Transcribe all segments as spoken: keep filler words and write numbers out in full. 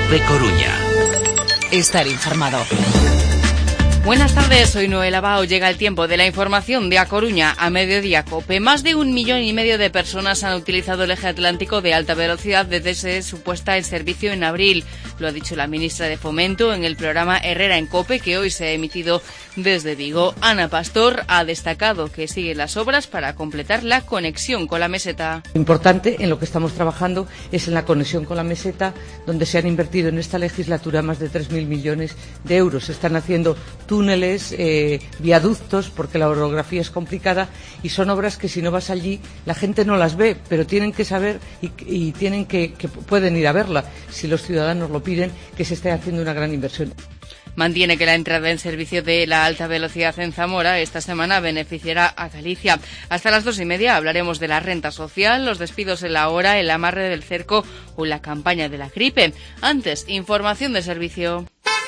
Cope Coruña. Estar informado. Buenas tardes, soy Noela Bao. Llega el tiempo de la información de A Coruña a Mediodía Cope. Más de un millón y medio de personas han utilizado el eje atlántico de alta velocidad desde su puesta en servicio en abril. Lo ha dicho la ministra de Fomento en el programa Herrera en Cope, que hoy se ha emitido desde Vigo. Ana Pastor ha destacado que siguen las obras para completar la conexión con la meseta. Importante en lo que estamos trabajando es en la conexión con la meseta, donde se han invertido en esta legislatura más de tres mil millones de euros. Se están haciendo túneles, eh, viaductos, porque la orografía es complicada y son obras que si no vas allí la gente no las ve, pero tienen que saber y, y tienen que, que pueden ir a verla si los ciudadanos lo piden, que se esté haciendo una gran inversión. Mantiene que la entrada en servicio de la alta velocidad en Zamora esta semana beneficiará a Galicia. Hasta las dos y media hablaremos de la renta social, los despidos en la hora, el amarre del cerco o la campaña de la gripe. Antes, información de servicio.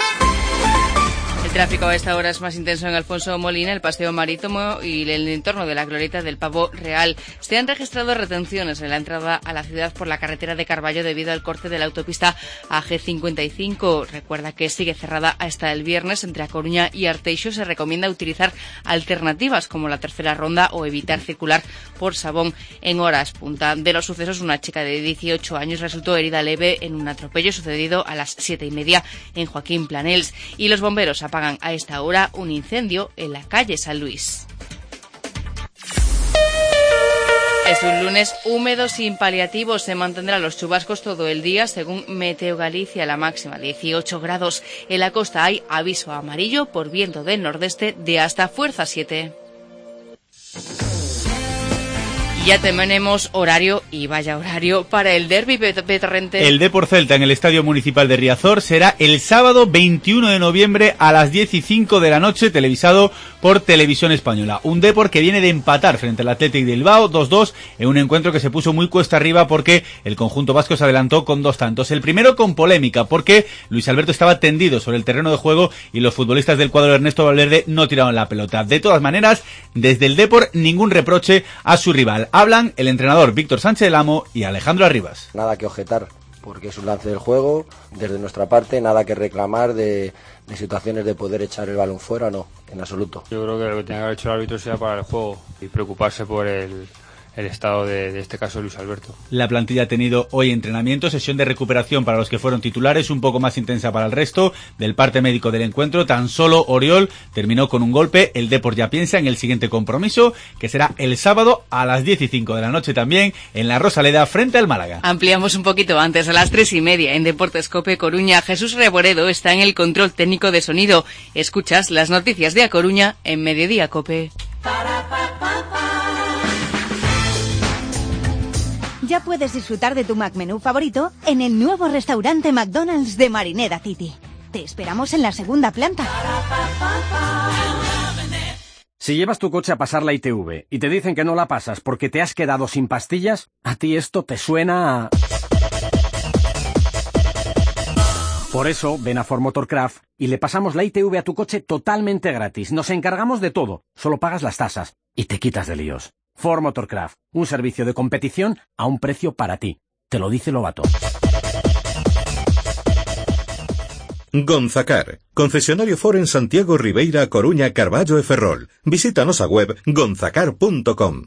El tráfico a esta hora es más intenso en Alfonso Molina, el Paseo Marítimo y el entorno de la Glorieta del Pavo Real. Se han registrado retenciones en la entrada a la ciudad por la carretera de Carballo debido al corte de la autopista A G cincuenta y cinco. Recuerda que sigue cerrada hasta el viernes entre A Coruña y Arteixo. Se recomienda utilizar alternativas como la tercera ronda o evitar circular por Sabón en horas punta. De los sucesos, una chica de dieciocho años resultó herida leve en un atropello sucedido a las siete y media en Joaquín Planels. Y los bomberos apagan a esta hora un incendio en la calle San Luis. Es un lunes húmedo sin paliativos. Se mantendrán los chubascos todo el día, según Meteo Galicia. La máxima dieciocho grados. En la costa hay aviso amarillo por viento del nordeste de hasta fuerza siete. Y ya tenemos horario, y vaya horario, para el derbi Petorrente. El Depor Celta en el Estadio Municipal de Riazor será el sábado veintiuno de noviembre a las diez y cinco de la noche, televisado por Televisión Española. Un Depor que viene de empatar frente al Athletic de Bilbao dos dos en un encuentro que se puso muy cuesta arriba porque el conjunto vasco se adelantó con dos tantos. El primero con polémica porque Luis Alberto estaba tendido sobre el terreno de juego y los futbolistas del cuadro de Ernesto Valverde no tiraron la pelota. De todas maneras, desde el Depor ningún reproche a su rival. Hablan el entrenador Víctor Sánchez del Amo y Alejandro Arribas. Nada que objetar, porque es un lance del juego. Desde nuestra parte, nada que reclamar de, de situaciones de poder echar el balón fuera, no, en absoluto. Yo creo que lo que tiene que haber hecho el árbitro sea para el juego y preocuparse por el... el estado de, de este caso Luis Alberto. La plantilla ha tenido hoy entrenamiento, sesión de recuperación para los que fueron titulares, un poco más intensa para el resto. Del parte médico del encuentro, tan solo Oriol terminó con un golpe. El Depor ya piensa en el siguiente compromiso, que será el sábado a las diez y cinco de la noche también, en la Rosaleda, frente al Málaga. Ampliamos un poquito antes, a las tres y media, en Deportes Cope Coruña. Jesús Reboredo está en el control técnico de sonido. Escuchas las noticias de A Coruña en Mediodía Cope. Ya puedes disfrutar de tu McMenú favorito en el nuevo restaurante McDonald's de Marineda City. Te esperamos en la segunda planta. Si llevas tu coche a pasar la I T V y te dicen que no la pasas porque te has quedado sin pastillas, a ti esto te suena a... Por eso, ven a Ford Motorcraft y le pasamos la I T V a tu coche totalmente gratis. Nos encargamos de todo, solo pagas las tasas y te quitas de líos. Ford Motorcraft, un servicio de competición a un precio para ti. Te lo dice Lobato. Gonzacar, concesionario Ford en Santiago, Ribeira, Coruña, Carballo e Ferrol. Visítanos a web gonzacar punto com.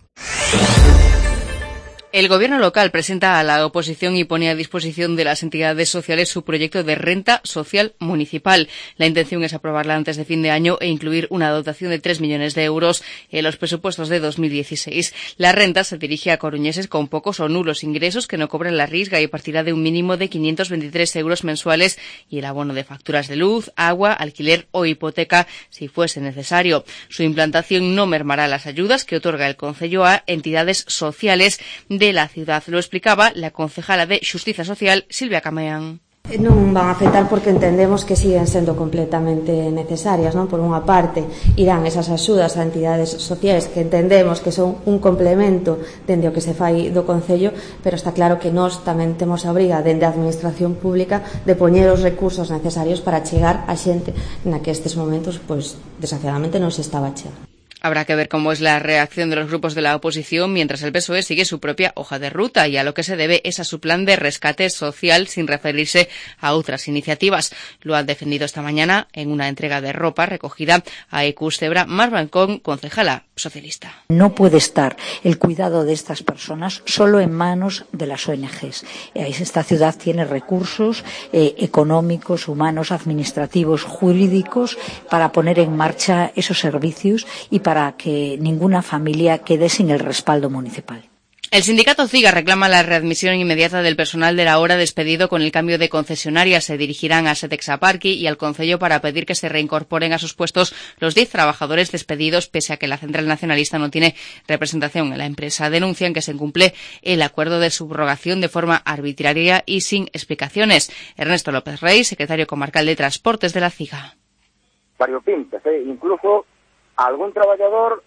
El gobierno local presenta a la oposición y pone a disposición de las entidades sociales su proyecto de renta social municipal. La intención es aprobarla antes de fin de año e incluir una dotación de tres millones de euros en los presupuestos de dos mil dieciséis. La renta se dirige a coruñeses con pocos o nulos ingresos que no cobran la risga y partirá de un mínimo de quinientos veintitrés euros mensuales y el abono de facturas de luz, agua, alquiler o hipoteca si fuese necesario. Su implantación no mermará las ayudas que otorga el concello a entidades sociales de de la ciudad. Lo explicaba la concejala de Xustiza Social, Silvia Cameán. Non van a afectar porque entendemos que siguen sendo completamente necesarias, non? Por unha parte, irán esas axudas a entidades sociais que entendemos que son un complemento dende o que se fai do Concello, pero está claro que nós tamén temos a obriga dende a Administración Pública de poñer os recursos necesarios para chegar a xente na que estes momentos, pois, desgraciadamente non se estaba a chegar. Habrá que ver cómo es la reacción de los grupos de la oposición mientras el P S O E sigue su propia hoja de ruta y a lo que se debe es a su plan de rescate social sin referirse a otras iniciativas. Lo ha defendido esta mañana en una entrega de ropa recogida a Ecus Cebra Mar Bancón, concejala socialista. No puede estar el cuidado de estas personas solo en manos de las O N Ges. Esta ciudad tiene recursos eh, económicos, humanos, administrativos, jurídicos para poner en marcha esos servicios y para para que ninguna familia quede sin el respaldo municipal. El sindicato CIGA reclama la readmisión inmediata del personal de la hora despedido con el cambio de concesionaria. Se dirigirán a Setexaparqui y al Concello para pedir que se reincorporen a sus puestos los diez trabajadores despedidos, pese a que la Central Nacionalista no tiene representación en la empresa. Denuncian que se incumple el acuerdo de subrogación de forma arbitraria y sin explicaciones. Ernesto López Rey, secretario comarcal de Transportes de la CIGA. Variopintas, ¿eh? Incluso algún traballador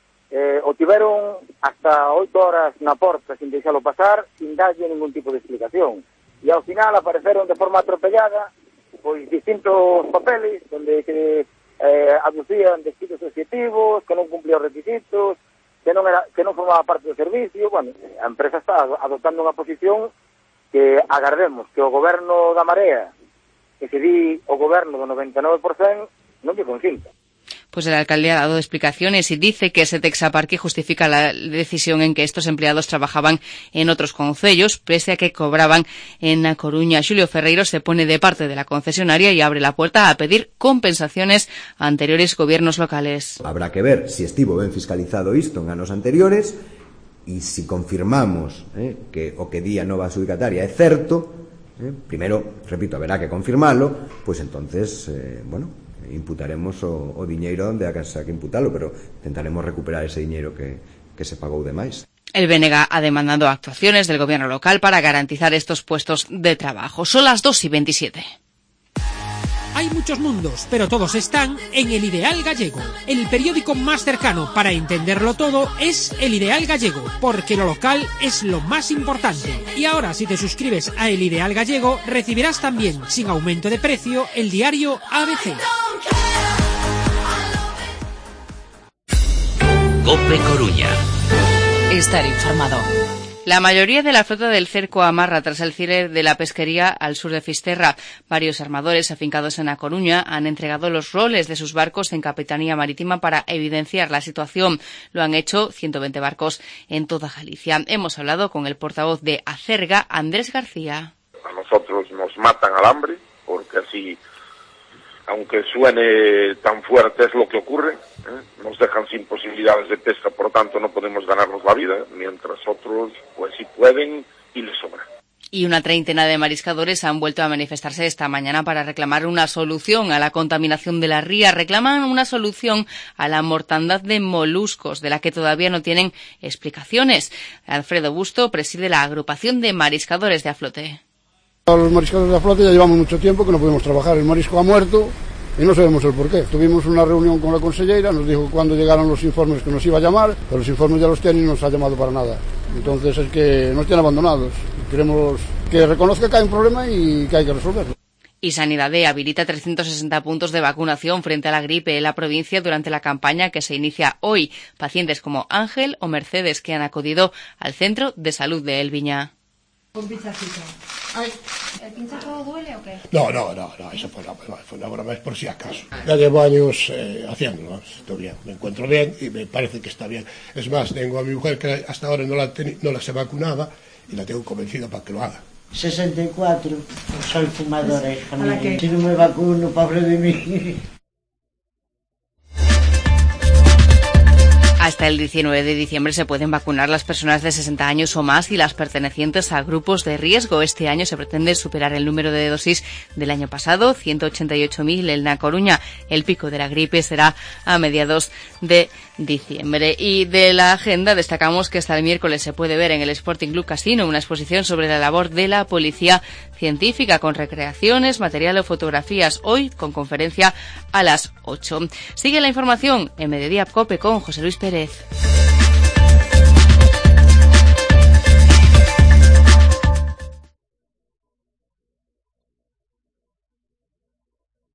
eh, o tiveron hasta oito horas na porta sin deixalo pasar, sin darlle ningún tipo de explicación. E ao final apareceron de forma atropellada pois distintos papeles onde que eh, aducían despidos objetivos, que non cumplían os requisitos, que non era que non formaba parte do servicio. Bueno, a empresa está adoptando unha posición que agardemos que o goberno da Marea, que se di o goberno do noventa e nove por cento, non lle consinta. Pues el alcalde ha dado explicaciones y dice que Setexaparqui justifica la decisión en que estos empleados trabajaban en otros concellos, pese a que cobraban en A Coruña. Xulio Ferreiro se pone de parte de la concesionaria y abre la puerta a pedir compensaciones a anteriores gobiernos locales. Habrá que ver si estivo ben fiscalizado isto en anos anteriores e si confirmamos eh, que o que di a nova adjudicataria é certo, eh, primeiro, repito, haberá que confirmalo, pois entonces, eh, bueno, imputaremos o, o diñeiro onde haga que imputalo, pero intentaremos recuperar ese diñeiro que, que se pagou de máis. El B N G ha demandado actuaciones del gobierno local para garantizar estos puestos de trabajo. Son las dos y veintisiete. Hay muchos mundos, pero todos están en El Ideal Gallego. El periódico más cercano para entenderlo todo es El Ideal Gallego, porque lo local es lo más importante. Y ahora, si te suscribes a El Ideal Gallego, recibirás también, sin aumento de precio, el diario A B C. COPE Coruña. Estar informado. La mayoría de la flota del cerco amarra tras el cierre de la pesquería al sur de Fisterra. Varios armadores afincados en A Coruña han entregado los roles de sus barcos en Capitanía Marítima para evidenciar la situación. Lo han hecho ciento veinte barcos en toda Galicia. Hemos hablado con el portavoz de Acerga, Andrés García. A nosotros nos matan al hambre, porque así, aunque suene tan fuerte, es lo que ocurre, ¿eh? Nos dejan sin posibilidades de pesca, por lo tanto no podemos ganarnos la vida, mientras otros pues sí pueden y les sobra. Y una treintena de mariscadores han vuelto a manifestarse esta mañana para reclamar una solución a la contaminación de la ría. Reclaman una solución a la mortandad de moluscos, de la que todavía no tienen explicaciones. Alfredo Busto preside la agrupación de mariscadores de Aflote. Los mariscadores de Aflote ya llevamos mucho tiempo que no podemos trabajar. El marisco ha muerto y no sabemos el porqué. Tuvimos una reunión con la consellera, nos dijo cuando llegaron los informes que nos iba a llamar, pero los informes ya los tienen y no nos ha llamado para nada. Entonces es que nos tienen abandonados. Queremos que reconozca que hay un problema y que hay que resolverlo. Y Sanidade habilita trescientos sesenta puntos de vacunación frente a la gripe en la provincia durante la campaña que se inicia hoy. Pacientes como Ángel o Mercedes que han acudido al Centro de Salud de El Viña. Un pinchacito. Ay. ¿El pinchazo duele o qué? No, no, no, no, eso fue una, fue una broma, es por si acaso. Ya llevo años eh, haciéndolo, estoy bien, me encuentro bien y me parece que está bien. Es más, tengo a mi mujer que hasta ahora no la, ten, no la se vacunaba y la tengo convencida para que lo haga. sesenta y cuatro, soy fumadora, hija mía. Si no me vacuno, pobre de mí. Hasta el diecinueve de diciembre se pueden vacunar las personas de sesenta años o más y las pertenecientes a grupos de riesgo. Este año se pretende superar el número de dosis del año pasado, ciento ochenta y ocho mil en La Coruña. El pico de la gripe será a mediados de diciembre. Y de la agenda destacamos que hasta el miércoles se puede ver en el Sporting Club Casino una exposición sobre la labor de la policía científica con recreaciones, material o fotografías. Hoy con conferencia a las ocho. Sigue la información en Mediodía Cope con José Luis Pérez.